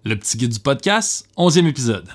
Le petit guide du podcast, 11e épisode.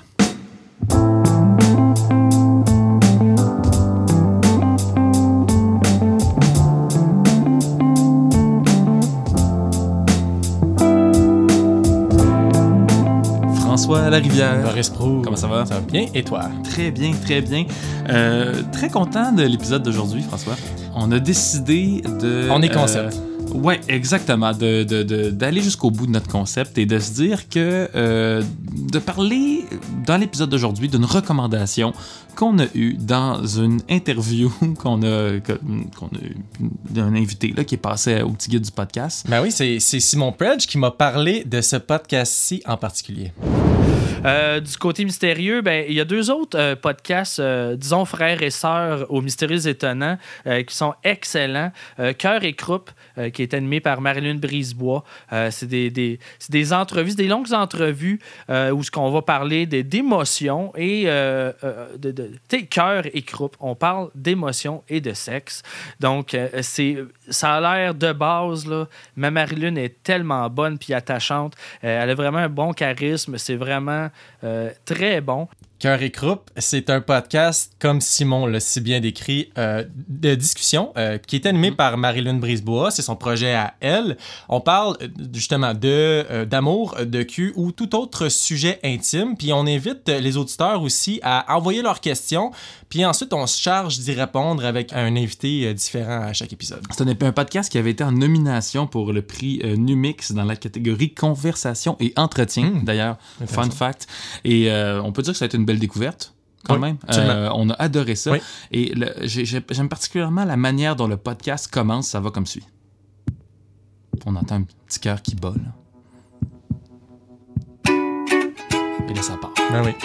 François Larivière. Boris Proulx. Comment ça va? Ça va bien, et toi? Très bien, très bien. Très content de l'épisode d'aujourd'hui, François. On a décidé de... On est concept. Oui, exactement. D'aller jusqu'au bout de notre concept et de se dire que de parler dans l'épisode d'aujourd'hui d'une recommandation qu'on a eue dans une interview qu'on a eu d'un invité là, qui est passé au petit guide du podcast. Ben oui, c'est Simon Predge qui m'a parlé de ce podcast-ci en particulier. Du côté mystérieux, ben il y a deux autres podcasts, disons frères et sœurs aux mystérieux étonnants, qui sont excellents. Cœur et croupe, qui est animé par Marilyn Brisebois. C'est des entrevues, des longues entrevues où ce qu'on va parler d'émotions et tu sais, cœur et croupe. On parle d'émotions et de sexe. Donc ça a l'air de base là, mais Marilyn est tellement bonne puis attachante. Elle a vraiment un bon charisme. C'est vraiment très bon. Cœur et croupe, c'est un podcast, comme Simon l'a si bien décrit, de discussion, qui est animé par Marilyn Brisebois. C'est son projet à elle. On parle justement d'amour, de cul ou tout autre sujet intime. Puis on invite les auditeurs aussi à envoyer leurs questions. Puis ensuite, on se charge d'y répondre avec un invité différent à chaque épisode. C'est un podcast qui avait été en nomination pour le prix Numix dans la catégorie conversation et entretien, d'ailleurs. Fun fact. Et on peut dire que ça a été une belle découverte, quand même. On a adoré ça. Oui. Et j'aime particulièrement la manière dont le podcast commence. Ça va comme suit. On entend un petit cœur qui bat, là. Et là, ça part. Ben oui.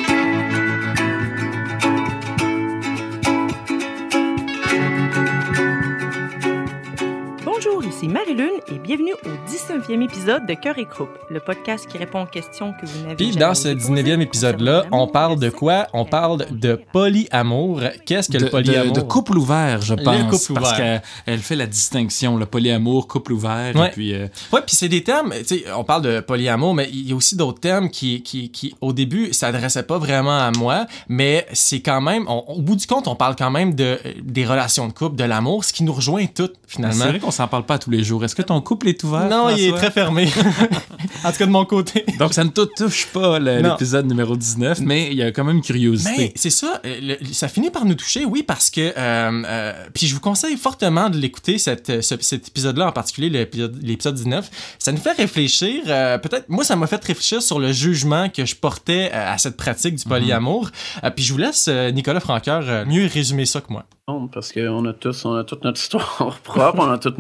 Bonjour, ici Marilyn et bienvenue au 19e épisode de Cœur et croupe, le podcast qui répond aux questions que vous n'avez Puis jamais dans ce 19e épisode-là, on parle de quoi? On parle de polyamour. Qu'est-ce que le polyamour? De couple ouvert, je pense. Le couple parce ouvert. qu'elle fait la distinction, le polyamour, couple ouvert. Ouais. Et puis, ouais, puis c'est des termes, tu sais, on parle de polyamour, mais il y a aussi d'autres termes qui au début, s'adressaient pas vraiment à moi, mais c'est quand même, au bout du compte, on parle quand même des relations de couple, de l'amour, ce qui nous rejoint toutes, finalement. C'est vrai qu'on s'en parle pas tous les jours. Est-ce que ton couple est ouvert? Non, François? il est très fermé. En tout cas, de mon côté. Donc, ça ne te touche pas, l'épisode numéro 19, mais il y a quand même une curiosité. Mais c'est ça, ça finit par nous toucher, oui, parce que... puis je vous conseille fortement de l'écouter, cet épisode-là en particulier, l'épisode 19. Ça nous fait réfléchir, peut-être... Moi, ça m'a fait réfléchir sur le jugement que je portais à cette pratique du polyamour. Puis je vous laisse, Nicolas Francoeur, mieux résumer ça que moi. Parce qu'on a toute notre histoire propre, on a toute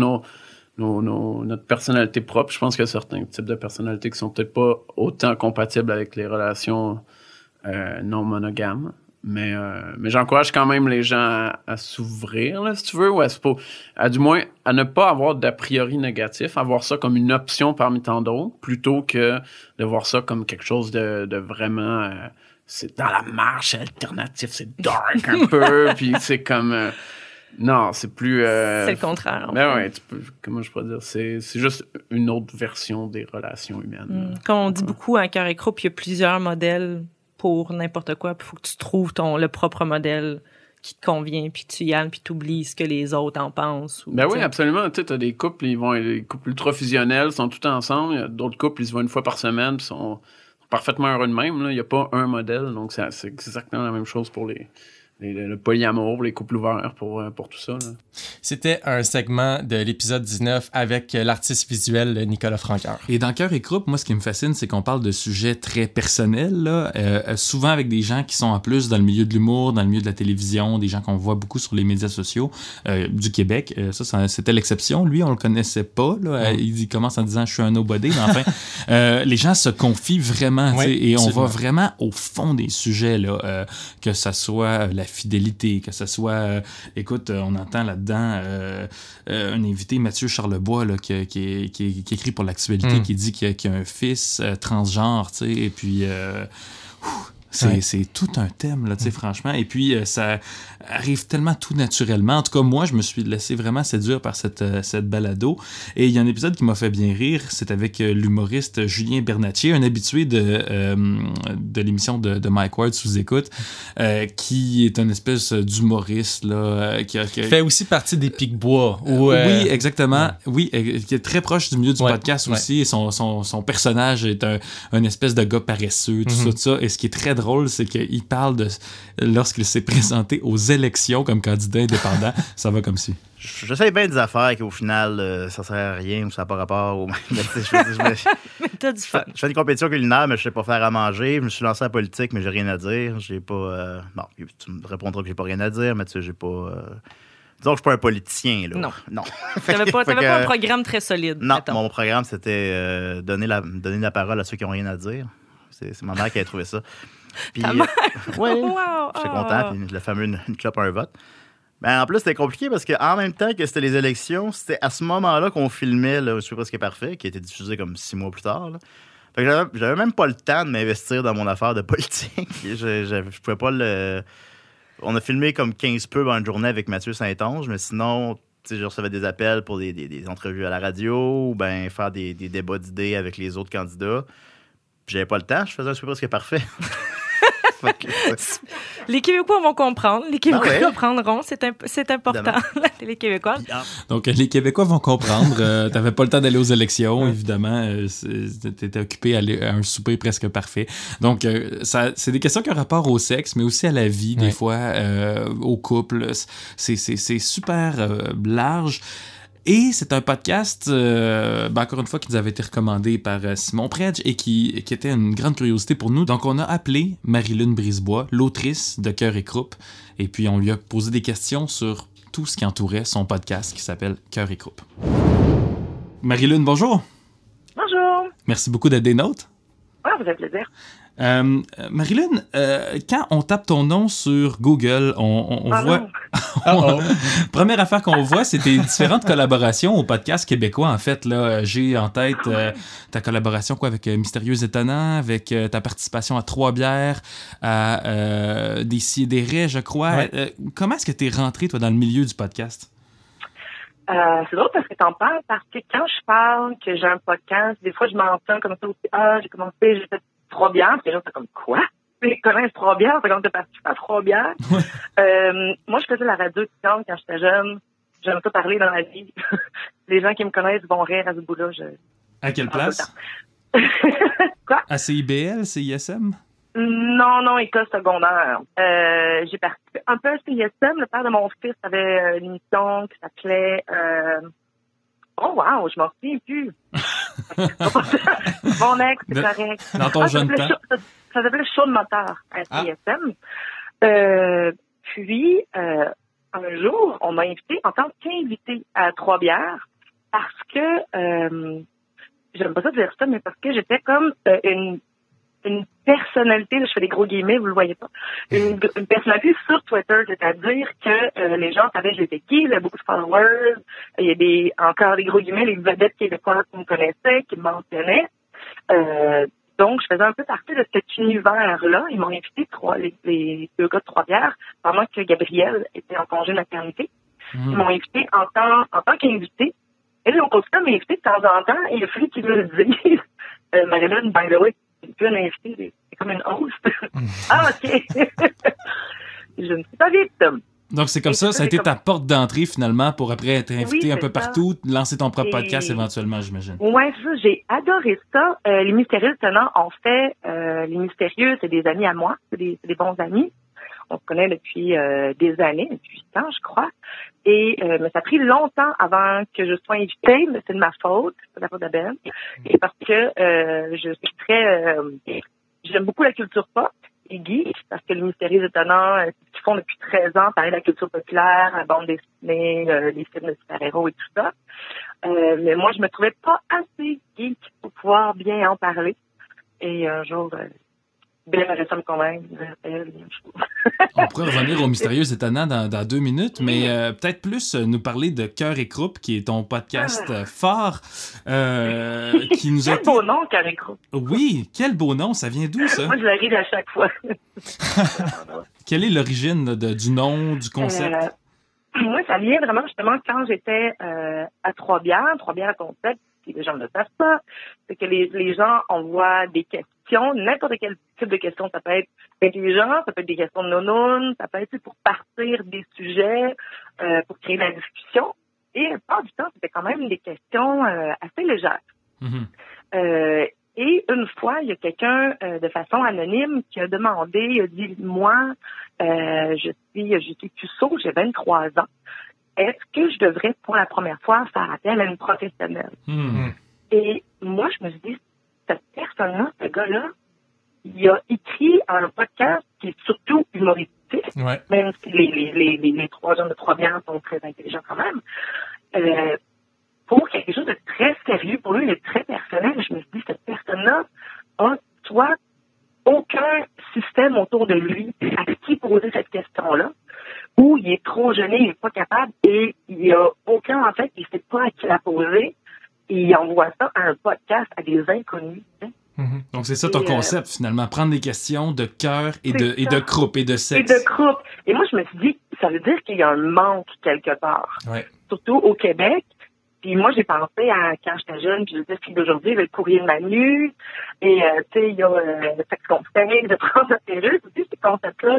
notre personnalité propre. Je pense qu'il y a certains types de personnalités qui sont peut-être pas autant compatibles avec les relations non monogames. Mais j'encourage quand même les gens à s'ouvrir, là, si tu veux, ou du moins à ne pas avoir d'a priori négatif, à voir ça comme une option parmi tant d'autres, plutôt que de voir ça comme quelque chose de vraiment... c'est dans la marche alternative, c'est dark un peu, puis c'est comme... non, c'est plus... C'est le contraire. Ben ouais, comment je pourrais dire? C'est juste une autre version des relations humaines. Comme on dit beaucoup à Cœur et croupe, il y a plusieurs modèles pour n'importe quoi, puis il faut que tu trouves le propre modèle qui te convient, puis tu y ailles, puis tu oublies ce que les autres en pensent. Ben oui, absolument. Tu sais, t'as des couples, les couples ultra fusionnels, sont tout ensemble. Il y a d'autres couples, ils se voient une fois par semaine, puis sont parfaitement heureux de même. Là. Il n'y a pas un modèle, donc c'est exactement la même chose pour le polyamour, les couples ouverts, pour tout ça. Là. C'était un segment de l'épisode 19 avec l'artiste visuel Nicolas Francoeur. Et dans Cœur et croupe, moi, ce qui me fascine, c'est qu'on parle de sujets très personnels, là, souvent avec des gens qui sont en plus dans le milieu de l'humour, dans le milieu de la télévision, des gens qu'on voit beaucoup sur les médias sociaux du Québec. Ça, c'était l'exception. Lui, on le connaissait pas. Là. Il commence en disant « je suis un nobody », mais enfin, les gens se confient vraiment, et on va vraiment au fond des sujets, là, que ça soit la fidélité, que ce soit... écoute, on entend là-dedans un invité, Mathieu Charlebois, là, qui écrit pour l'actualité, qui dit qu'il y a un fils transgenre, tu sais, et puis... C'est tout un thème, là, tu sais, franchement. Et puis, ça arrive tellement tout naturellement. En tout cas, moi, je me suis laissé vraiment séduire par cette balado. Et il y a un épisode qui m'a fait bien rire. C'est avec l'humoriste Julien Bernatchez, un habitué de l'émission de Mike Ward sous écoute, qui est une espèce d'humoriste, là, qui fait aussi partie des Pic-Bois. Oui, exactement. Oui, qui est très proche du milieu du podcast aussi. Et son personnage est un espèce de gars paresseux, tout ça. Et ce qui est très drôle, c'est qu'il parle de lorsqu'il s'est présenté aux élections comme candidat indépendant. Ça va comme si. J'essaie bien des affaires qu'au final, ça sert à rien ou ça n'a pas rapport. Mais t'as du fun. Je fais des compétitions culinaires, mais je sais pas faire à manger. Je me suis lancé en politique, mais j'ai rien à dire. J'ai pas. Bon, tu me répondras que j'ai pas rien à dire, mais tu sais, j'ai pas. Disons que je suis pas un politicien, là. Non. T'avais pas un programme très solide. Non, mettons. mon programme, c'était donner la parole à ceux qui ont rien à dire. C'est ma mère qui a trouvé ça. Puis, Ta mère? Oui, Wow. j'étais content. Puis le fameux une clope, un vote. Ben, en plus, c'était compliqué parce qu'en même temps que c'était les élections, c'était à ce moment-là qu'on filmait Je suis presque parfait, qui a été diffusé comme 6 mois plus tard. Là. Fait que j'avais même pas le temps de m'investir dans mon affaire de politique. Je pouvais pas le... On a filmé comme 15 pubs en une journée avec Mathieu Saint-Onge, mais sinon, je recevais des appels pour des entrevues à la radio ou ben faire des débats d'idées avec les autres candidats. Puis j'avais pas le temps, je faisais un super presque parfait. Les Québécois vont comprendre. Les Québécois comprendront. C'est important, la télé québécoise. Donc, les Québécois vont comprendre. T'avais pas le temps d'aller aux élections, évidemment. T'étais occupé à un souper presque parfait. Donc, c'est des questions qui ont rapport au sexe, mais aussi à la vie, des fois, au couple. C'est super large. Et c'est un podcast, encore une fois, qui nous avait été recommandé par Simon Predge et qui était une grande curiosité pour nous. Donc, on a appelé Marie-Lune Brisebois, l'autrice de Cœur et Croupe, et puis on lui a posé des questions sur tout ce qui entourait son podcast qui s'appelle Cœur et Croupe. Marie-Lune, bonjour! Bonjour! Merci beaucoup d'être des nôtres. Ouais, vous avez plaisir. Marie-Lune, quand on tape ton nom sur Google, on voit... Première affaire qu'on voit, c'est tes différentes collaborations au podcast québécois, en fait. Là, j'ai en tête ta collaboration avec Mystérieux Étonnant, avec ta participation à Trois-Bières, à Décideret, je crois. Ouais. Comment est-ce que tu es rentré, toi, dans le milieu du podcast? C'est drôle parce que t'en parles, parce que quand je parle que j'ai un podcast, des fois, je m'entends comme ça aussi. J'ai commencé, j'ai fait Trois-Bières, puis les gens sont comme, quoi? Ils connaissent Trois-Bières, c'est comme t'es parti à Trois-Bières. Moi, je faisais la radio étudiante quand j'étais jeune. J'aime pas parler dans la vie. Les gens qui me connaissent vont rire à ce bout-là. À quelle place? Quoi? À CIBL, CISM? Non, école secondaire. J'ai participé un peu à CISM. Le père de mon fils avait une émission qui s'appelait... Oh wow, je m'en souviens plus. Mon ex, c'est correct. Dans ton jeune temps. Ça s'appelait Show de moteur à CISM. Puis, un jour, on m'a invité en tant qu'invité à Trois-Bières parce que, j'aime pas ça dire ça, mais parce que j'étais comme une personnalité, là, je fais des gros guillemets, vous le voyez pas, une personnalité sur Twitter, c'est-à-dire que les gens savaient que j'étais qui, j'avais beaucoup de followers, il y a encore des gros guillemets, les vedettes québécoises qui me connaissaient, qui me mentionnaient. Donc, je faisais un peu partie de cet univers-là. Ils m'ont invité, les deux gars de Trois-Bières, pendant que Gabriel était en congé de maternité. Ils m'ont invité en tant qu'invité. Et là, on continue à m'inviter de temps en temps, et il a fallu qu'ils me le disent. Marie-Lune, by the way, c'est plus un invité, c'est comme une host. OK. Je ne suis pas victime. Donc, c'est comme ça a été ta porte d'entrée, finalement, pour après être invité un peu partout, lancer ton propre podcast éventuellement, j'imagine. Oui, ça, j'ai adoré ça. Les Mystérieux Étonnants ont fait... les Mystérieux, c'est des amis à moi, c'est des bons amis. On se connaît depuis des années, depuis 8 ans, je crois. Et mais ça a pris longtemps avant que je sois invitée, mais c'est de ma faute, c'est de la faute de Ben. Et parce que je suis très... j'aime beaucoup la culture pop et geek, parce que les Mystérieux Étonnants, c'est ce qu'ils font depuis 13 ans, parler de la culture populaire, la bande dessinée, les films de super-héros et tout ça. Mais moi, je me trouvais pas assez geek pour pouvoir bien en parler. Et un jour... Ben, j'aurais ça me convaincre. On pourrait revenir au Mystérieux Étonnant dans 2 minutes, mais peut-être plus nous parler de Cœur et Croupe, qui est ton podcast phare, qui nous a... Quel beau nom, Cœur et Croupe. Oui, quel beau nom, ça vient d'où, ça? Moi, je le ris à chaque fois. Quelle est l'origine là, du nom, du concept? Moi, ça vient vraiment justement quand j'étais à Trois-Bières Concept, si les gens ne le savent pas, c'est que les gens envoient des questions, n'importe quel type de questions, ça peut être intelligent, ça peut être des questions de nounounes, ça peut être pour partir des sujets, pour créer la discussion. Et la plupart du temps, c'était quand même des questions assez légères. Mm-hmm. Et une fois, il y a quelqu'un de façon anonyme qui a demandé, il a dit, moi, je suis puceau, j'ai 23 ans. Est-ce que je devrais, pour la première fois, faire appel à une professionnelle? Mm-hmm. Et moi, je me suis dit, cette personne-là, ce gars-là, il a écrit un podcast qui est surtout humoristique, Ouais. même si les 3 gens de Trois-Bières sont très intelligents quand même. Pour quelque chose de très sérieux, pour lui, il est très personnel. Je me suis dit, cette personne-là a, soit aucun système autour de lui à qui poser cette question-là, ou il est trop gêné, il n'est pas capable, et il n'y a aucun, en fait, il ne sait pas à qui la poser, et il envoie ça à un podcast à des inconnus. Hein. Mm-hmm. Donc, c'est ça ton concept, finalement. Prendre des questions de cœur et de croupe et de sexe. Et de croupe. Et moi, je me suis dit, ça veut dire qu'il y a un manque quelque part. Ouais. Surtout au Québec. Puis moi, j'ai pensé à quand j'étais jeune, puis je disais, fille d'aujourd'hui, il y a le courrier de Manu, et tu sais, il y a le sexe conseil de prendre la perruque, aussi, ces concepts-là,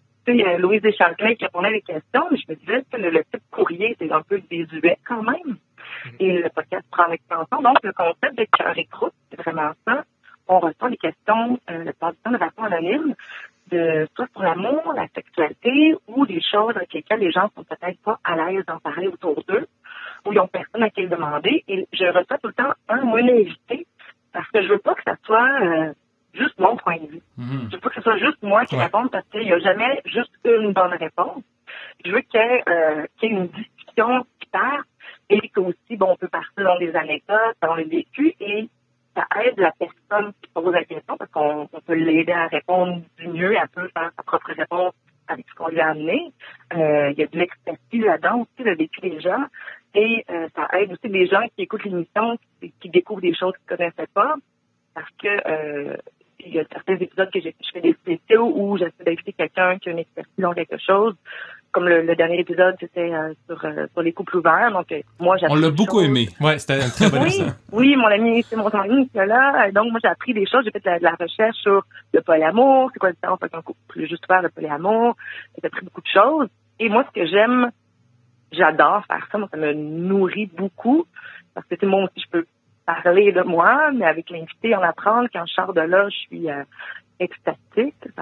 Louise Deschâtelet qui répondait à des questions, mais je me disais que le type courrier, c'est un peu désuet quand même. Et le podcast prend l'extension. Donc, le concept de Cœur et Croupe, c'est vraiment ça. On reçoit des questions, le plupart du temps de façon anonyme, soit sur l'amour, la sexualité, ou des choses avec lesquelles les gens sont peut-être pas à l'aise d'en parler autour d'eux, où ils n'ont personne à qui le demander. Et je reçois tout le temps un ou une invité, parce que je veux pas que ça soit juste mon point de vue. Mm-hmm. Je veux pas que ce soit juste moi qui réponde, parce qu'il n'y a jamais juste une bonne réponse. Je veux qu'il y ait une discussion qui part, et qu'aussi, on peut partir dans des anecdotes, dans le vécu, et ça aide la personne qui pose la question, parce qu'on peut l'aider à répondre du mieux, elle peut faire sa propre réponse avec ce qu'on lui a amené. Il y a de l'expertise là-dedans aussi, le vécu des gens. Et ça aide aussi les gens qui écoutent l'émission, qui découvrent des choses qu'ils ne connaissaient pas, parce que il y a certains épisodes que je fais des spéciaux où j'essaie d'inviter quelqu'un qui a une expertise dans quelque chose. Comme le dernier épisode, c'était sur les couples ouverts. Donc, moi, j'ai On l'a beaucoup aimé. Ouais, c'était un très bon épisode. Oui, c'est mon ami Nicolas. Donc, moi, j'ai appris des choses. J'ai fait de la recherche sur le polyamour. C'est quoi la différence avec un couple plus juste ouvert, le polyamour. J'ai appris beaucoup de choses. Et moi, ce que j'aime, j'adore faire ça. Moi, ça me nourrit beaucoup. Parce que, moi aussi, je peux parler de moi, mais avec l'invité, en apprendre. Quand je sors de là, je suis extatique. Ça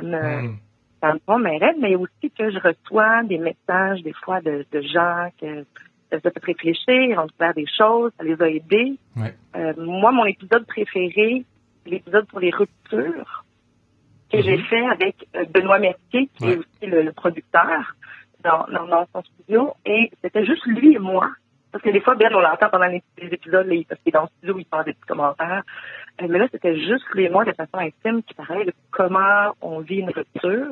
me prend mes rêves, mais aussi que je reçois des messages, des fois, de gens que ça fait réfléchir, ont découvert des choses, ça les a aidés. Ouais. Moi, mon épisode préféré, c'est l'épisode sur les ruptures que j'ai fait avec Benoît Mercier, qui est aussi le producteur dans son studio, et c'était juste lui et moi. Parce que des fois, Ben, on l'entend pendant les épisodes, parce qu'il est dans le studio, il parle des petits commentaires. Mais là, c'était juste lui et moi de façon intime qui parlait de comment on vit une rupture.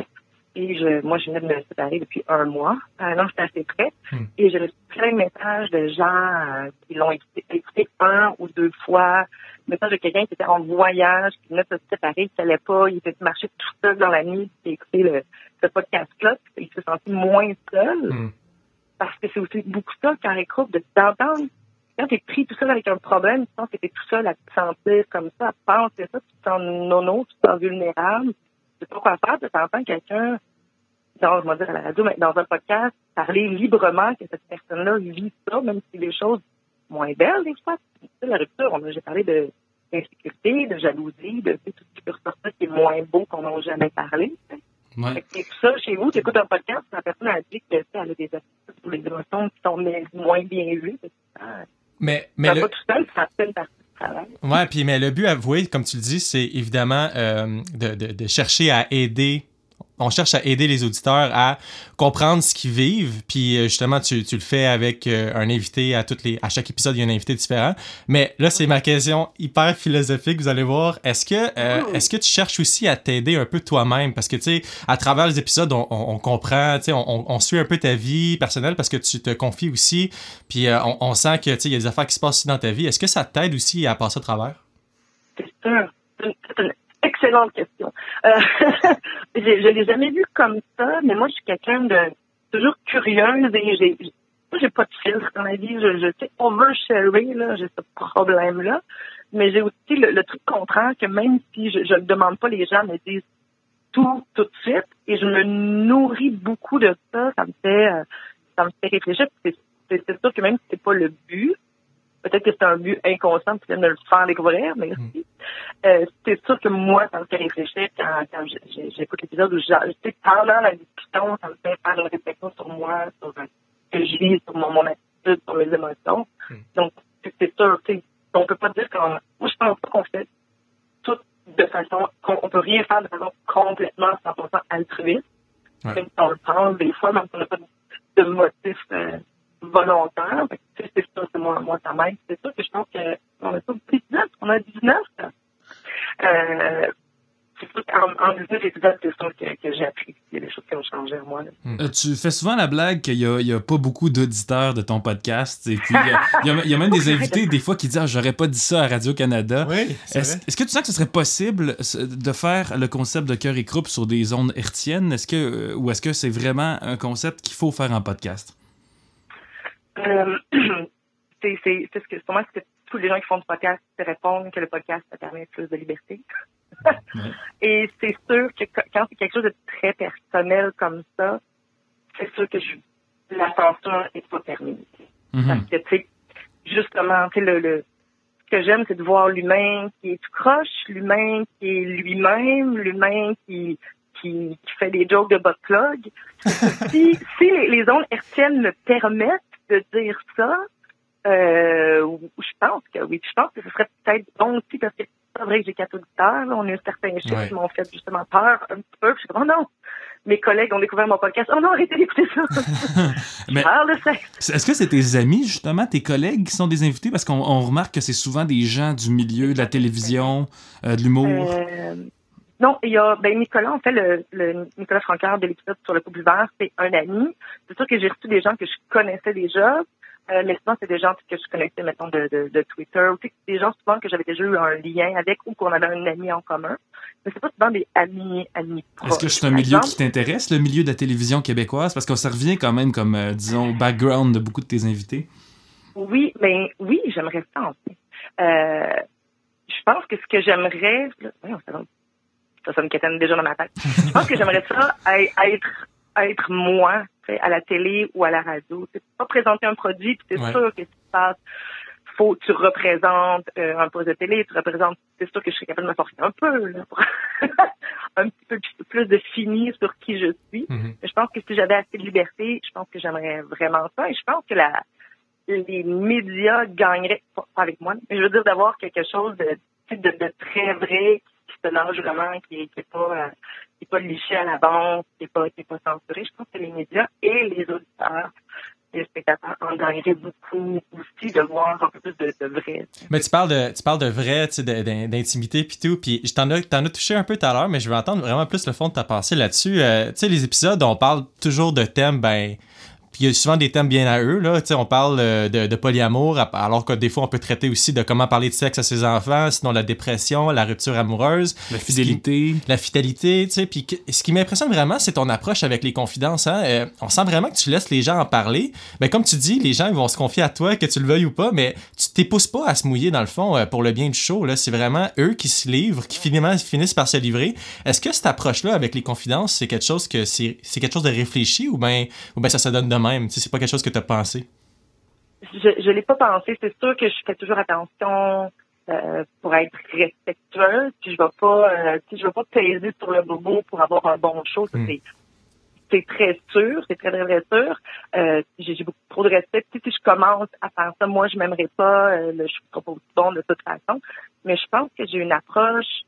Et moi, je venais de me séparer depuis 1 mois. Donc, j'étais assez prête. Et j'ai reçu plein de messages de gens qui l'ont écouté 1 ou 2 fois. Message de quelqu'un qui était en voyage, qui venait de se séparer, qui n'allait pas, il était marché tout seul dans la nuit, qui a écouté ce podcast-là, il s'est senti moins seul. Parce que c'est aussi beaucoup ça, Cœur et Croupe, d'entendre. Quand t'es pris tout seul avec un problème, tu sens que t'es tout seul à te sentir comme ça, à penser ça, tu te sens nono, tu te sens vulnérable. Tu sais pas quoi faire, tu entends quelqu'un, je vais dire à la radio, mais dans un podcast, parler librement que cette personne-là vit ça, même si les choses moins belles, des fois. Tu sais, la rupture, j'ai parlé d'insécurité, de jalousie, de tout ce qui peut ressortir qui est moins beau qu'on n'a jamais parlé. Ouais. Et tout ça, chez vous, tu écoutes un podcast, la personne a dit que elle a des attitudes pour les émotions qui sont moins bien vues. Mais pas tout seul, ça fait une partie du travail. Ouais, puis mais le but avoué, comme tu le dis, c'est évidemment de chercher à aider on cherche à aider les auditeurs à comprendre ce qu'ils vivent. Puis justement, tu le fais avec un invité à chaque épisode, il y a un invité différent. Mais là, c'est ma question hyper philosophique, vous allez voir. Est-ce que tu cherches aussi à t'aider un peu toi-même? Parce que, tu sais, à travers les épisodes, on comprend, tu sais, on suit un peu ta vie personnelle parce que tu te confies aussi. Puis on sent que, tu sais, il y a des affaires qui se passent aussi dans ta vie. Est-ce que ça t'aide aussi à passer à travers? C'est sûr. C'est une excellente question. Je l'ai jamais vu comme ça, mais moi, je suis quelqu'un de toujours curieuse et j'ai pas de filtre dans la vie. Je sais oversharer, là, j'ai ce problème-là. Mais j'ai aussi le truc contraire que même si je ne demande pas, les gens me disent tout de suite et je me nourris beaucoup de ça. Ça me fait réfléchir. C'est sûr que même si c'est pas le but, peut-être que c'est un but inconscient, tu viens de le faire découvrir, mais aussi. C'est sûr que moi, ça me fait réfléchir quand j'écoute l'épisode où pendant la discussion, ça me fait faire une réflexion sur moi, sur ce que je lis, sur mon attitude, sur mes émotions. Donc, c'est sûr, on peut pas dire moi, je pense pas qu'on fait tout de façon, qu'on peut rien faire de façon complètement 100% altruiste. Ouais. Même si on le pense, des fois, même si on n'a pas de motif volontaire. C'est sûr que moi, ça m'aide. C'est sûr que je pense qu'on a pas 19, on a 19. C'est sûr qu'en 19 épisodes, c'est sûr que j'ai appris. Il y a des choses qui ont changé en moi. Tu fais souvent la blague qu'il y a pas beaucoup d'auditeurs de ton podcast. Et puis, il y a même des invités, des fois, qui disent « j'aurais pas dit ça à Radio-Canada. Oui, » Est-ce que tu sens que ce serait possible de faire le concept de Cœur et Croupe sur des ondes hertziennes? Ou est-ce que c'est vraiment un concept qu'il faut faire en podcast? C'est sûrement ce que tous les gens qui font du podcast te répondent, que le podcast, ça permet plus de liberté. Ouais. Et c'est sûr que quand c'est quelque chose de très personnel comme ça, c'est sûr que la censure est pas permise. Parce que, tu sais, justement, tu sais, ce que j'aime, c'est de voir l'humain qui est tout croche, l'humain qui est lui-même, l'humain qui fait des jokes de bot plug. si les ondes hertziennes me permettent de dire ça, je pense que ce serait peut-être bon aussi parce que c'est vrai que j'ai 4 auditeurs, là, on a eu certains chiffres qui m'ont fait justement peur un petit peu. Je suis oh non, mes collègues ont découvert mon podcast. Oh non, arrêtez d'écouter ça. Mais est-ce que c'est tes amis, justement, tes collègues qui sont des invités? Parce qu'on remarque que c'est souvent des gens du milieu de la télévision, de l'humour. Non, il y a Nicolas, en fait, le Nicolas Francaire de l'épisode sur le couple vert, c'est un ami. C'est sûr que j'ai reçu des gens que je connaissais déjà. Mais souvent, c'est des gens que je connaissais, mettons, de Twitter, ou des gens souvent que j'avais déjà eu un lien avec ou qu'on avait un ami en commun. Mais c'est pas souvent des amis proches. Est-ce que c'est un milieu qui t'intéresse, le milieu de la télévision québécoise? Parce que ça revient quand même comme, disons, background de beaucoup de tes invités. Oui, j'aimerais ça, en fait. Je pense que ce que j'aimerais... Ça me quétaine déjà dans ma tête. Je pense que j'aimerais ça être moi, à la télé ou à la radio. C'est pas présenter un produit, puis c'est sûr que ce qui se passe, tu représentes un poste de télé, c'est sûr que je serais capable de me forcer un peu, là, pour un petit peu plus de fini sur qui je suis. Mais je pense que si j'avais assez de liberté, je pense que j'aimerais vraiment ça. Et je pense que les médias gagneraient, pas avec moi, mais je veux dire d'avoir quelque chose de très vrai, qui se lâche vraiment, qui est pas liché à la banque, qui est pas censuré. Je pense que les médias et les auditeurs, les spectateurs en gagneraient beaucoup aussi de voir un peu plus de vrai. Mais tu parles de vrai, tu sais, d'intimité puis tout, puis t'en as touché un peu tout à l'heure, mais je veux entendre vraiment plus le fond de ta pensée là-dessus. Tu sais, les épisodes, on parle toujours de thèmes, puis il y a souvent des thèmes bien à eux, là. Tu sais, on parle de polyamour, alors que des fois, on peut traiter aussi de comment parler de sexe à ses enfants, sinon la dépression, la rupture amoureuse. La fidélité. La fidélité, tu sais. Puis ce qui m'impressionne vraiment, c'est ton approche avec les confidences, hein. On sent vraiment que tu laisses les gens en parler. Mais comme tu dis, les gens ils vont se confier à toi, que tu le veuilles ou pas, mais tu t'épousses pas à se mouiller, dans le fond, pour le bien du show, là. C'est vraiment eux qui se livrent, qui finissent par se livrer. Est-ce que cette approche-là avec les confidences, c'est quelque chose de réfléchi ou ben ça se donne de même, tu sais, c'est pas quelque chose que tu as pensé? Je l'ai pas pensé. C'est sûr que je fais toujours attention pour être respectueuse. Puis je vais pas peser sur le bobo pour avoir un bon show. Ça, c'est très sûr, c'est très très très sûr. J'ai beaucoup trop de respect. Si je commence à faire ça, moi je m'aimerais pas. Je ne serai pas aussi bon de toute façon. Mais je pense que j'ai une approche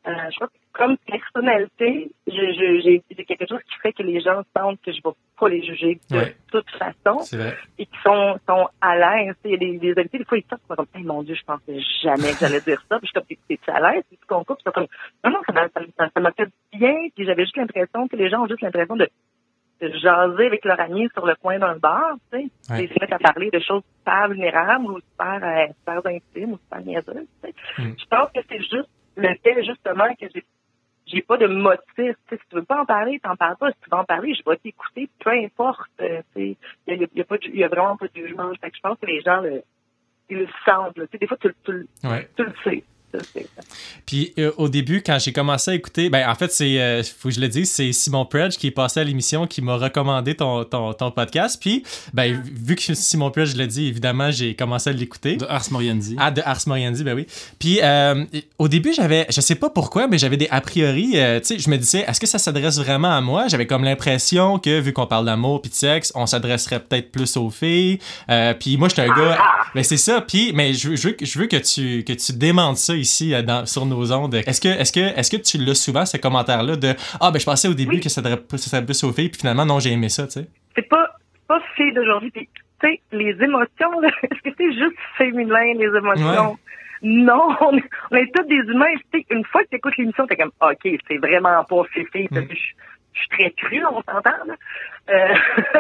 Je crois que comme personnalité, j'ai quelque chose qui fait que les gens sentent que je ne vais pas les juger de toute façon. C'est vrai. Et qui sont à l'aise. Il y a des invités, des fois, ils sortent comme, hey, mon Dieu, je pensais jamais que j'allais dire ça. Puis je suis comme, t'es à l'aise? Puis qu'on coupe, ils sont comme, non, ça m'a fait bien. Puis j'avais juste l'impression que les gens ont juste l'impression de jaser avec leur ami sur le coin d'un bar, tu sais. Ouais. Ils se mettent à parler de choses super vulnérables ou super intimes ou super niaiseuses, tu sais. Je pense que c'est juste le fait, justement, que j'ai pas de motif. Tu sais, si tu veux pas en parler, t'en parles pas. Si tu veux en parler, je vais t'écouter, peu importe. Il y a vraiment pas de jugement. Fait que je pense que les gens ils le sentent. Là. Tu sais, des fois, tu le sais. Puis au début, quand j'ai commencé à écouter, ben en fait, faut que je le dise, c'est Simon Predge qui est passé à l'émission qui m'a recommandé ton podcast. Puis, ben vu que Simon Predge l'a dit, évidemment, j'ai commencé à l'écouter. De Ars Moriendi. Ah, de Ars Moriendi, ben oui. Puis au début, je sais pas pourquoi, mais j'avais des a priori, tu sais, je me disais, est-ce que ça s'adresse vraiment à moi? J'avais comme l'impression que, vu qu'on parle d'amour puis de sexe, on s'adresserait peut-être plus aux filles. Puis moi, j'étais un gars, ben c'est ça. Puis, mais je veux que tu démentes ça ici sur nos ondes. Est-ce que tu l'as souvent, ce commentaire-là de ben je pensais au début que ça serait plus aux filles, puis finalement, non, j'ai aimé ça, tu sais. C'est pas filles d'aujourd'hui. Puis, tu sais, les émotions, là, est-ce que c'est juste féminin, les émotions? Ouais. Non, on est tous des humains. Une fois que tu écoutes l'émission, t'es comme, OK, c'est vraiment pas filles, parce que je suis très crue, on s'entend, là.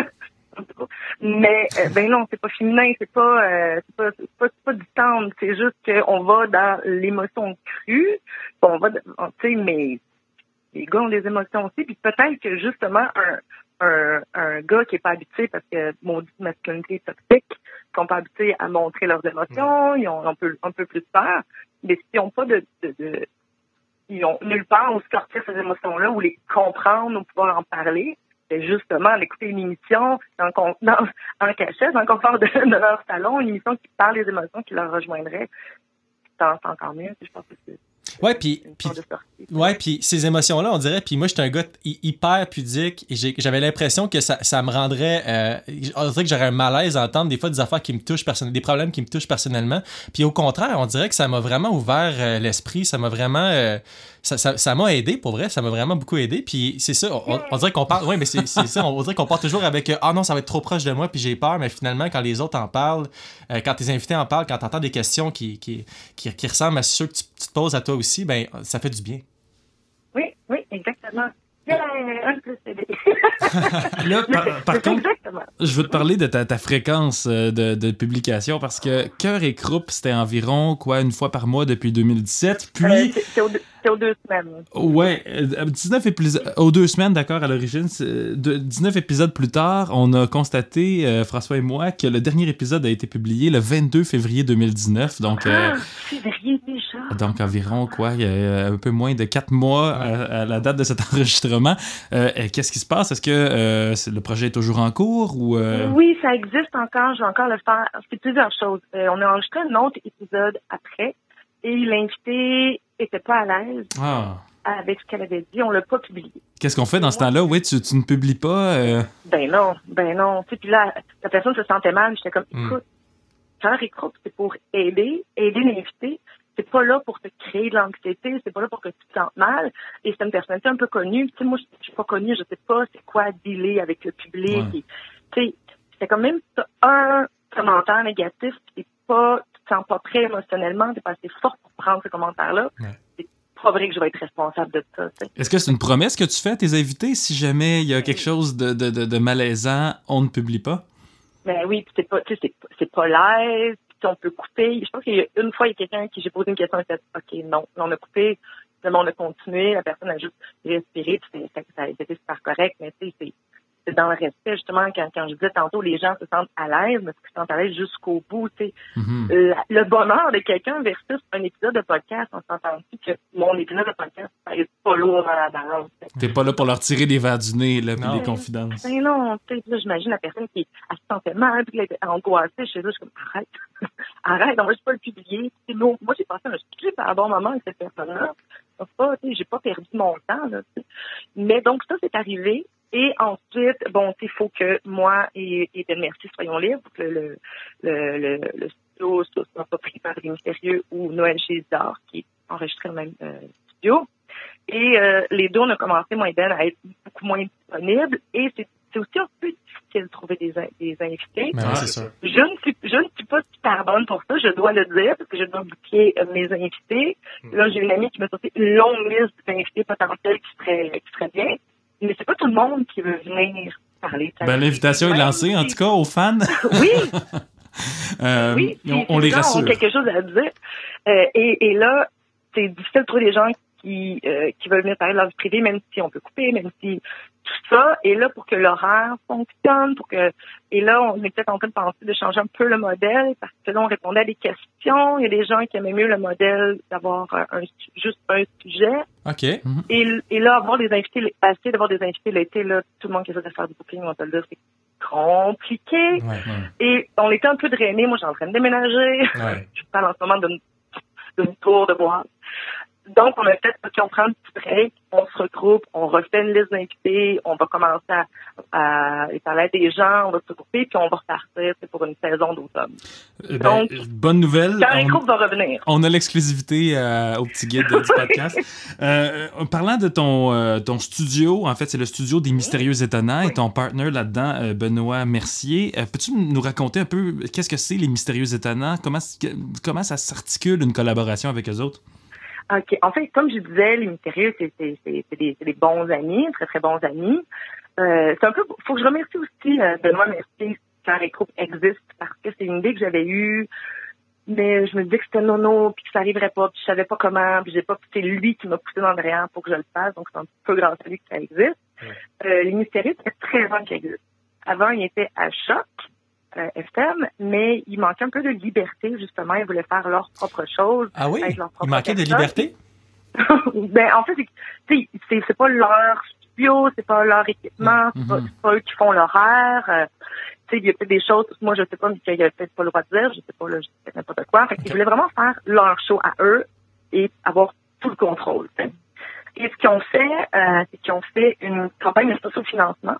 Mais ben non, c'est pas féminin, c'est pas du tendre, c'est juste qu'on va dans l'émotion crue, on va, tu sais, mais les gars ont des émotions aussi, puis peut-être que justement un gars qui est pas habitué, parce que maudite masculinité toxique, qui sont pas habitués à montrer leurs émotions, ils ont un peu plus peur, mais s'ils ont pas ils ont nulle part où sortir ces émotions-là, ou les comprendre, ou pouvoir en parler, c'est justement d'écouter une émission en cachette, dans le confort de leur salon, une émission qui parle des émotions qui leur rejoindrait. C'est encore mieux, je pense que c'est... Ouais, puis ces émotions-là, on dirait, puis moi, j'étais un gars hyper pudique et j'avais l'impression que ça me rendrait, on dirait que j'aurais un malaise à entendre des fois des affaires qui me touchent des problèmes qui me touchent personnellement. Puis au contraire, on dirait que ça m'a vraiment ouvert l'esprit, ça m'a vraiment, ça m'a aidé, pour vrai, ça m'a vraiment beaucoup aidé. Puis c'est ça, on dirait qu'on parle, ouais, mais c'est ça, on dirait qu'on part toujours avec, non, ça va être trop proche de moi, puis j'ai peur, mais finalement, quand les autres en parlent, quand tes invités en parlent, quand t'entends des questions qui ressemblent à ceux que tu te poses à toi aussi, ben ça fait du bien. Oui, exactement. Un plus aidé. Là, par contre, je veux te parler de ta fréquence de publication, parce que Cœur et Croupe, c'était environ, une fois par mois depuis 2017, puis... c'est aux 2 semaines. Ouais, 19 épisodes, aux 2 semaines, d'accord, à l'origine. 19 épisodes plus tard, on a constaté, François et moi, que le dernier épisode a été publié le 22 février 2019, donc... février déjà! Donc environ, il y a un peu moins de 4 mois à la date de cet enregistrement. Qu'est-ce qui se passe? Est-ce que le projet est toujours en cours? Ou Oui, ça existe encore. Je vais encore le faire. C'est plusieurs choses. On a enregistré un autre épisode après et l'invité était pas à l'aise avec ce qu'elle avait dit. On l'a pas publié. Qu'est-ce qu'on fait dans ce temps-là? Oui, tu ne publies pas? Ben non. Puis là, la personne se sentait mal. J'étais comme, écoute, Cœur et Croupe, c'est pour aider l'invité. C'est pas là pour te créer de l'anxiété, c'est pas là pour que tu te sentes mal. Et c'est une personnalité un peu connue. Tu sais, moi, je suis pas connue, je sais pas c'est quoi dealer avec le public. Tu sais, c'est quand même un commentaire négatif, tu te sens pas prêt émotionnellement, t'es pas assez fort pour prendre ce commentaire-là. Ouais. C'est pas vrai que je vais être responsable de ça. T'sais. Est-ce que c'est une promesse que tu fais à tes invités? Si jamais il y a quelque chose de malaisant, on ne publie pas? Ben oui, c'est pas l'aise. On peut couper. Je pense qu'il y a une fois, il y a quelqu'un qui j'ai posé une question et fait OK, non. On a coupé, on a continué, la personne a juste respiré, puis ça a été super correct, mais tu sais, c'est dans le respect, justement, quand je disais tantôt, les gens se sentent à l'aise, mais ils se sentent à l'aise jusqu'au bout, tu sais. Le bonheur de quelqu'un versus un épisode de podcast, on s'entend-tu que mon épisode de podcast, ça est pas lourd dans la balance. T'es pas là pour leur tirer des verres du nez, là, puis les confidences. Ben non, tu sais, là, j'imagine la personne qui se sentait mal, puis elle était angoissée chez eux, je suis comme, arrête, on va juste pas le publier. Moi, j'ai passé un super bon moment avec cette personne-là. J'ai pas perdu mon temps, là, t'sais. Mais donc, ça, c'est arrivé. Et ensuite, il faut que moi et Ben Merci soyons libres, que le studio soit pas pris par les mystérieux ou Noël chez Isidore, qui est enregistré dans le même studio. Et les deux, on a commencé, moi et Ben, à être beaucoup moins disponibles. Et c'est aussi un peu difficile de trouver des invités. Ben oui, c'est sûr. Je ne suis pas super bonne pour ça, je dois le dire, parce que je dois booker mes invités. Là, j'ai une amie qui m'a sorti une longue liste d'invités potentiels qui seraient bien. Mais c'est pas tout le monde qui veut venir parler. Ben, l'invitation est lancée, en tout cas, aux fans. Oui! Oui, on les rassure. On a quelque chose à dire. Et là, c'est difficile de trouver des gens qui veulent venir parler de leur vie privée, même si on peut couper, même si tout ça. Et là, pour que l'horaire fonctionne, et là, on est peut-être en train de penser de changer un peu le modèle, parce que là, on répondait à des questions. Il y a des gens qui aimaient mieux le modèle d'avoir juste un sujet. OK. Et là, essayer d'avoir des invités l'été, là, tout le monde qui essaie de faire du booking, on va te le dire, c'est compliqué. Ouais. Et on était un peu drainés. Moi, je suis en train de déménager. Ouais. Je parle en ce moment d'une tour de boîte. Donc, on a peut-être qu'on prend un petit break, on se regroupe, on refait une liste d'invités, on va commencer à parler à des gens, on va se regrouper, puis on va repartir pour une saison d'automne. Donc, bonne nouvelle. Carré Groupe va revenir. On a l'exclusivité au petit guide du podcast. Parlant de ton studio, en fait, c'est le studio des Mystérieux Étonnants et ton partner là-dedans, Benoît Mercier. Peux-tu nous raconter un peu qu'est-ce que c'est les Mystérieux Étonnants? Comment ça s'articule une collaboration avec eux autres? OK. En fait, comme je disais, les Mystérieux, c'est des bons amis, très, très bons amis. C'est un peu, faut que je remercie aussi Benoît Mercier, Carré Groupe existe, parce que c'est une idée que j'avais eue, mais je me disais que c'était nono, puis que ça arriverait pas, puis je savais pas comment, puis c'est lui qui m'a poussé dans le derrière pour que je le fasse, donc c'est un peu grâce à lui que ça existe. Les Mystérieux, ça fait 13 ans qu'ils existent. Avant, ils étaient à Choc FM, mais il manquait un peu de liberté, justement. Ils voulaient faire leur propre chose. Ah oui? Avec leur propre Il manquait de personne. liberté? Ben, en fait, c'est pas leur studio, c'est pas leur équipement, c'est pas eux qui font l'horaire. Il y a peut-être des choses, moi, je sais pas, mais qu'il y a peut-être pas le droit de dire, je sais pas, là, je sais n'importe quoi. Fait qu'ils voulaient vraiment faire leur show à eux et avoir tout le contrôle. T'sais. Et ce qu'ils ont fait, c'est qu'ils ont fait une campagne de socio-financement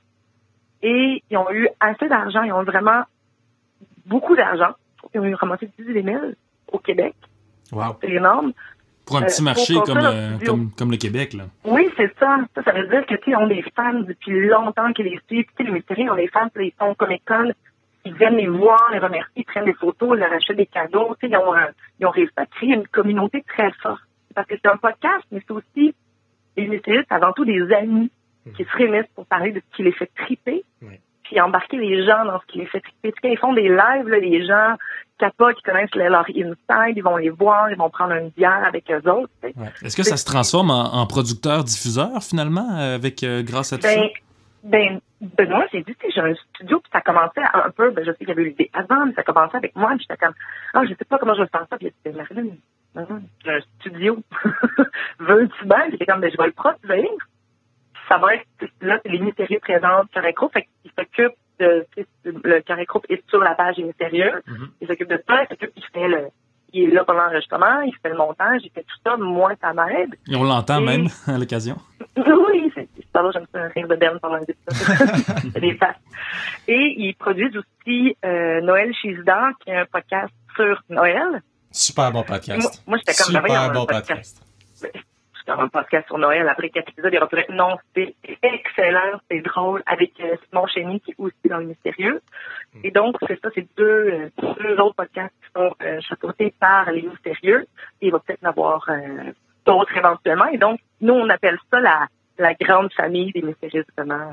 et ils ont eu assez d'argent, ils ont vraiment beaucoup d'argent. Ils ont eu ramassé 18 000 au Québec. Wow. C'est énorme. Pour un petit marché comme le Québec, là. Oui, c'est ça. Ça veut dire que, tu sais, ils ont des fans depuis longtemps qui les suivent. Tu sais, les Mystérieux ont des fans, puis ils sont Comic-Con. Ils viennent les voir, les remercier, ils prennent des photos, ils leur achètent des cadeaux. Tu sais, ils ont réussi à créer une communauté très forte. Parce que c'est un podcast, mais c'est aussi, les Mystérieux, c'est avant tout des amis qui se réunissent pour parler de ce qui les fait triper. Puis embarquer les gens dans ce qui les fait triper. Quand ils font des lives, là, les gens capotent, qui connaissent leur inside, ils vont les voir, ils vont prendre une bière avec eux autres. Ouais. Est-ce que ça se transforme en producteur-diffuseur, finalement, grâce à tout ça? Benoît, j'ai dit, j'ai un studio, puis ça commençait un peu, je sais qu'il y avait eu l'idée avant, mais ça commençait avec moi, puis j'étais comme, je sais pas comment je vais faire ça, puis il dit, Marilyn, j'ai un studio, veux-tu bien? J'étais comme, je vais le produire. Ça va être, là, c'est les Mystérieux présentent Carré Groupe, fait qu'ils s'occupent le Carré Groupe est sur la page des Mystérieux. Il s'occupe de ça, il est là pour l'enregistrement, il fait le montage, il fait tout ça, moi, ça m'aide. Et on l'entend même à l'occasion. Oui, pardon, j'aime ça, un rire de Ben pendant c'est des faces. Et ils produisent aussi Noël Shizda, qui est un podcast sur Noël. Super bon podcast. Moi j'étais comme super bon podcast. Un podcast sur Noël, après 4 épisodes, il reprenait. Non, c'est excellent, c'est drôle, avec Simon Chény, qui est aussi dans le Mystérieux. Et donc, c'est ça, c'est deux autres podcasts qui sont chapeautés par les Mystérieux. Et il va peut-être en avoir d'autres éventuellement. Et donc, nous, on appelle ça la grande famille des Mystérieux, justement.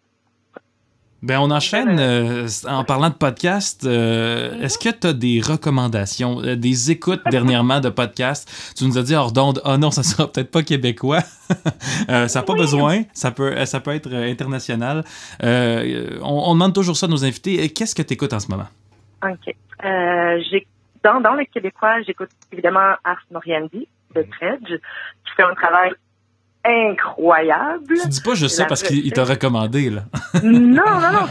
Ben, on enchaîne en parlant de podcast. Est-ce que tu as des recommandations, des écoutes dernièrement de podcasts? Tu nous as dit hors d'onde, non, ça sera peut-être pas québécois. Ça n'a pas besoin. Ça peut être international. On demande toujours ça à nos invités. Qu'est-ce que tu écoutes en ce moment? OK. Dans le québécois, j'écoute évidemment Ars Moriendi de Dredge, qui fait un travail incroyable. Tu dis pas juste ça parce qu'il t'a recommandé, là. Non,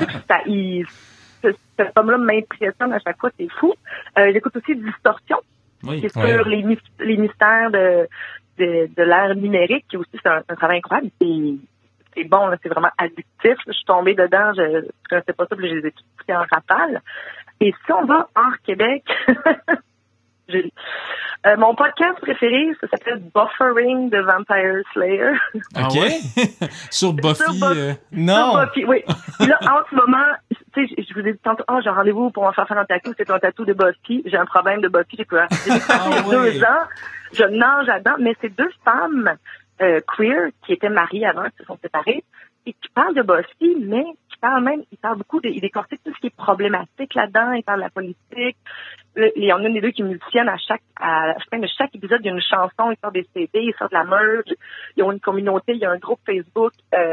cet homme-là m'impressionne à chaque fois, c'est fou. J'écoute aussi Distorsion, qui est sur les mystères de l'ère numérique, qui aussi, c'est un travail incroyable. C'est bon, là, c'est vraiment addictif. Je suis tombée dedans, je ne sais pas ça, puis je les ai tous écoutés en rafale. Et si on va hors Québec, Joli. Mon podcast préféré, ça s'appelle Buffering the Vampire Slayer. OK. Sur Buffy. Non. Sur Buffy, oui. Et là, en ce moment, tu sais, je vous ai dit tantôt, j'ai un rendez-vous pour me faire un tatou, c'est un tatou de Buffy. J'ai un problème de Buffy, j'ai il y a 2 ans. Je nage là-dedans, mais c'est 2 femmes queer qui étaient mariées avant, qui se sont séparées, et qui parlent de Buffy, mais ils parlent beaucoup, ils décortiquent tout ce qui est problématique là-dedans, ils parlent de la politique. Il y en a une des deux qui est musicienne, à la fin de chaque épisode, il y a une chanson, ils sortent des CD, ils sortent de la merge, ils ont une communauté, il y a un groupe Facebook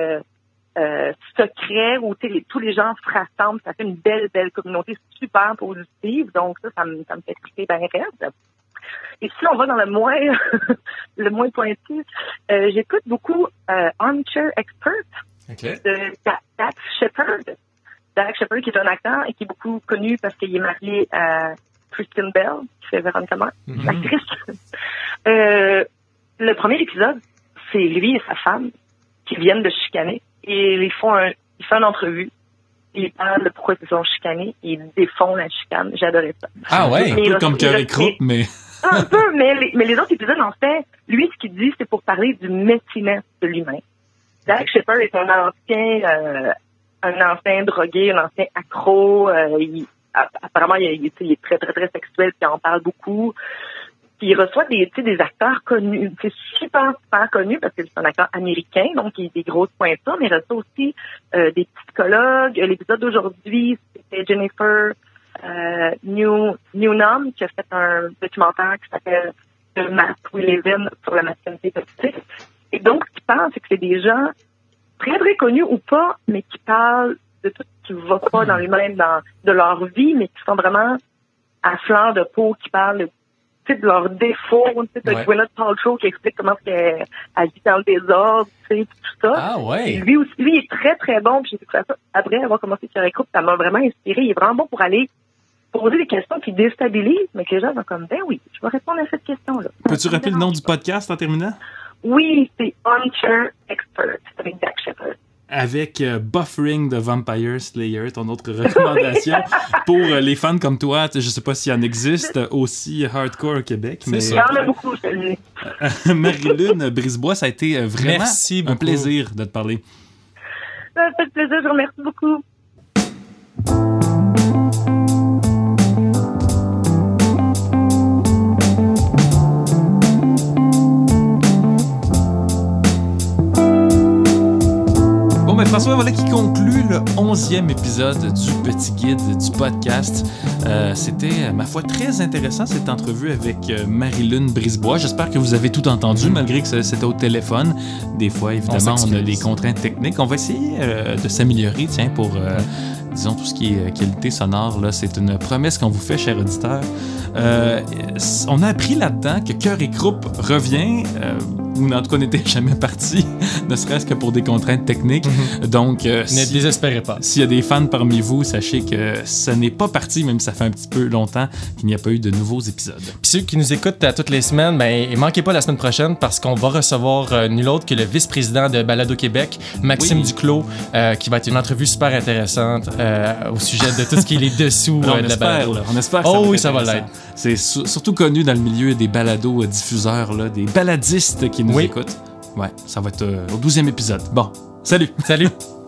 secret où tous les gens se rassemblent, ça fait une belle communauté super positive, donc ça me fait triper bien raide. Et si on va dans le moins pointu, j'écoute beaucoup Armchair Expert de Dax Shepard. Dax Shepard qui est un acteur et qui est beaucoup connu parce qu'il est marié à Kristen Bell, qui fait Véronica Mars, l'actrice. Le premier épisode, c'est lui et sa femme qui viennent de chicaner et il fait une entrevue. Ils parlent de pourquoi ils sont chicanés et ils défont la chicane. J'adorais ça. Ah ouais, un peu comme Cœur et Croupe, mais... Un peu, mais les autres épisodes, en fait, lui, ce qu'il dit, c'est pour parler du messiness de l'humain. Dax Shepard est un ancien drogué, un ancien accro. Apparemment, il est très, très, très sexuel, puis il en parle beaucoup. Puis il reçoit des acteurs connus, c'est super, super connus, parce que c'est un acteur américain, donc il a des grosses pointures, mais il reçoit aussi des psychologues. L'épisode d'aujourd'hui, c'était Jennifer Newnham, qui a fait un documentaire qui s'appelle The Mask We Live In sur la masculinité toxique. Et donc, ce qu'il parle, c'est que c'est des gens très, très connus ou pas, mais qui parlent de tout ce qui ne va pas dans l'humain, de leur vie, mais qui sont vraiment à fleur de peau, qui parlent de leurs défauts. Tu sais, Gwyneth Paltrow qui explique comment elle vit dans le désordre, tu sais, tout ça. Ah ouais. Et lui aussi, lui est très, très bon. Puis j'ai découvert ça après avoir commencé sur Écoute, ça m'a vraiment inspiré. Il est vraiment bon pour aller poser des questions qui déstabilisent, mais que les gens vont comme, ben oui, je vais répondre à cette question-là. Peux-tu rappeler le nom du podcast en terminant? Oui, c'est Armchair Expert avec Dax Shepard. Avec Buffering the Vampire Slayer, ton autre recommandation pour les fans comme toi. Je sais pas s'il y en existe aussi hardcore au Québec. Mais il y en a beaucoup, je te le dis. Marie-Lune Brisebois, ça a été vraiment un plaisir de te parler. Ça fait plaisir, je vous remercie beaucoup. François, voilà qui conclut le 11e épisode du Petit Guide du podcast. C'était, ma foi, très intéressant cette entrevue avec Marie-Lune Brisebois. J'espère que vous avez tout entendu, malgré que c'était au téléphone. Des fois, évidemment, on a des contraintes techniques. On va essayer de s'améliorer, pour... disons, tout ce qui est qualité sonore, là, c'est une promesse qu'on vous fait, chers auditeurs. On a appris là-dedans que Cœur et Croupe revient, ou en tout cas n'était jamais parti, ne serait-ce que pour des contraintes techniques. Donc, ne désespérez pas. S'il y a des fans parmi vous, sachez que ça n'est pas parti, même si ça fait un petit peu longtemps qu'il n'y a pas eu de nouveaux épisodes. Puis ceux qui nous écoutent toutes les semaines, manquez pas la semaine prochaine parce qu'on va recevoir nul autre que le vice-président de Balado Québec, Maxime Duclos, qui va être une entrevue super intéressante au sujet de tout ce qui est les dessous de la balado. On espère que ça va l'être. C'est surtout connu dans le milieu des balados diffuseurs, là, des baladistes qui nous écoutent. Ouais, ça va être au 12e épisode. Bon, salut! Salut!